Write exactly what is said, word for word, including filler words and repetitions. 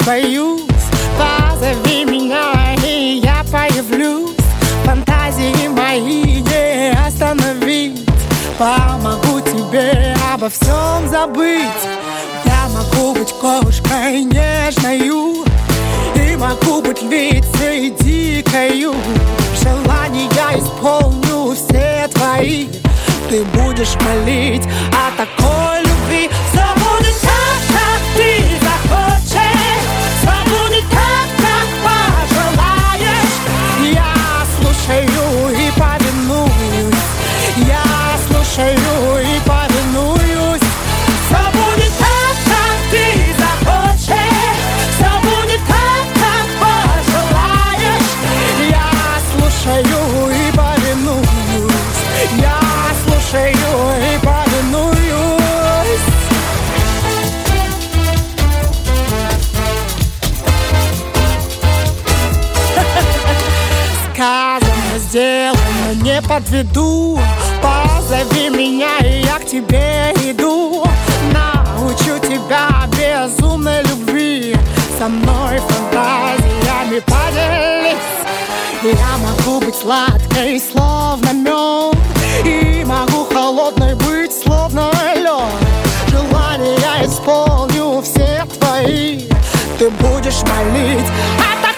боюсь. Позови меня, и я появлюсь. Фантазии мои не остановить. Помогу тебе обо всем забыть. Я могу быть кошкой нежною, и могу быть львицей дикою. Желания исполню все твои. Ты будешь молить о такой любви. Все будет так, как ты захочешь. Все будет так, как пожелаешь. Я слушаю и повинуюсь. Я слушаю и повинуюсь. Все будет так, как ты захочешь. Все будет так, как пожелаешь. Я слушаю и повинуюсь. Я слушаю и повинуюсь. Сказано, сделано, не подведу. Позови меня, и я к тебе иду. Научу тебя безумной любви. Со мной фантазиями поделись. Я могу быть сладкой, словно мед, и могу холодной быть, словно лед. Желания исполню все твои. Ты будешь молить о